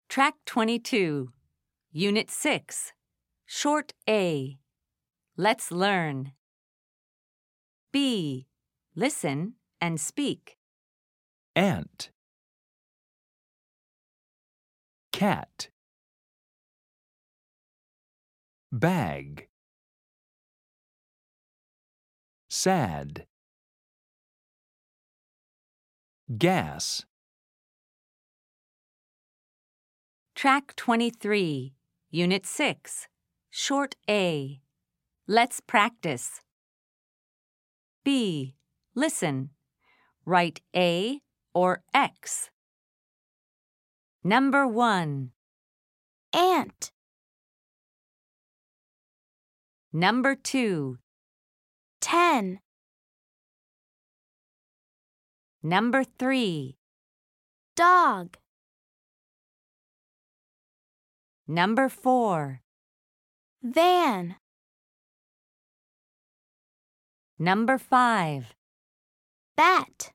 Track 22, Unit 6, Short A. Let's learn. B. Listen and speak. Ant, cat, bag, sad, gas. Track 23, Unit 6, Short A. Let's practice. B. Listen. Write A or X. Number 1. Ant. Number 2. 10. Number 3. Dog. Number 4. Van. Number 5. Bat.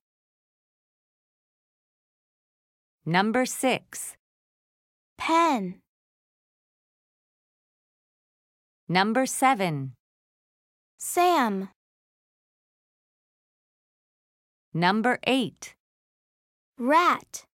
Number 6. Pen. Number 7. Sam. Number 8. Rat.